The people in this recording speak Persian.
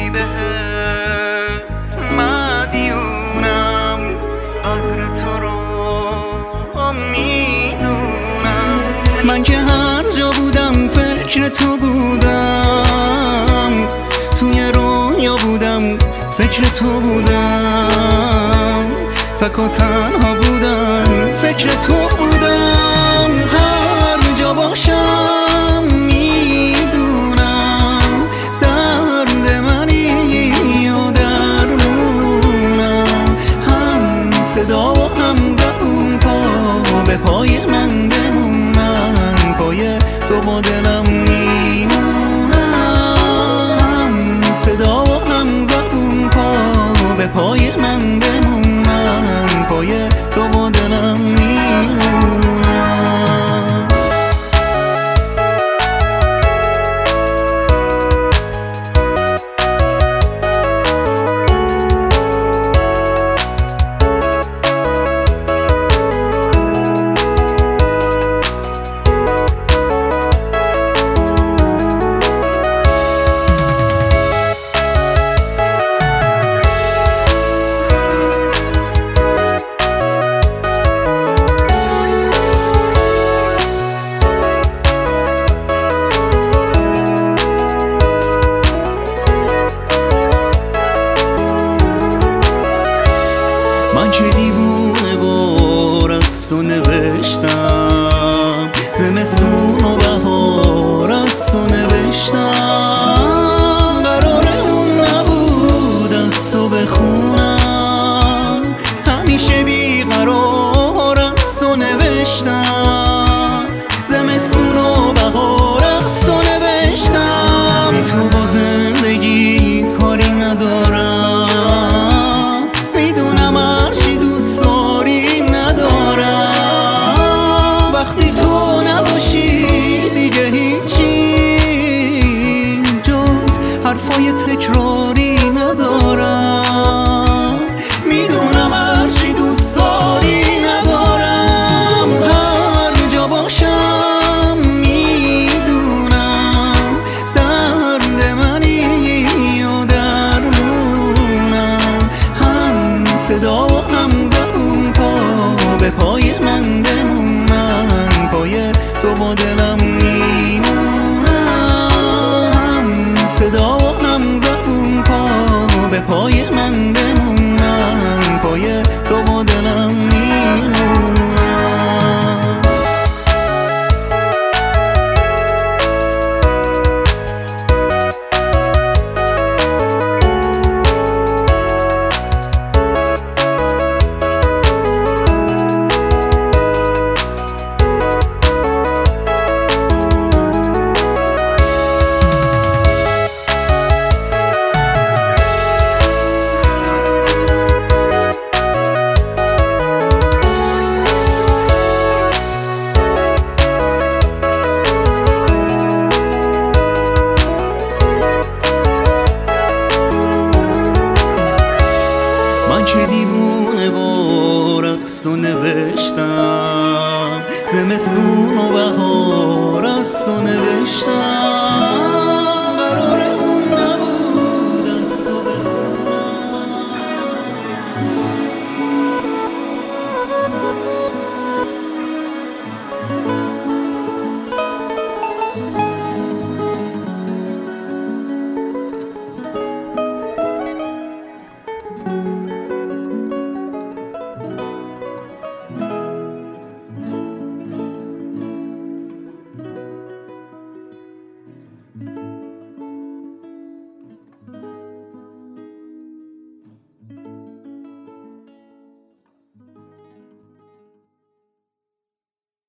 خیلی بهت مدیونم، قدر تو رو میدونم. من که هر جا بودم فکر تو بودم، توی رویا بودم فکر تو بودم، تک و تنها بودم فکر تو بودم. هر جا باشم میدونم درد منی و درمونم، هم صدا و هم زبون پا به پای من بمون، من پای تو با دلم میمونم، هم صدا و هم زبون پا به پای من بمون، من پای تو با دلم میمونم. من که دیوونه و رقص تو نوشتم، زمستون و بهار از تو نوشتم، قرارمون نبود از تو بخونم، همیشه بیقرار از تو نوشتم، زمستون و بهار از تو نوشتم. بی تو با زندگی کاری ندارم، میدونم هرچی دوست داری ندارم، وقتی تو نباشی دیگه هیچی جز حرفای تکراری ندارم.